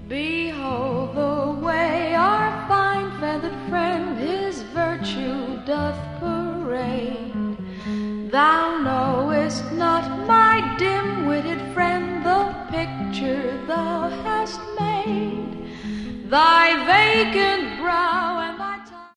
Behold the way our fine feathered friend his virtue doth parade. Thou knowest not, my dim-witted friend, the picture thou hast made. Thy vacant brow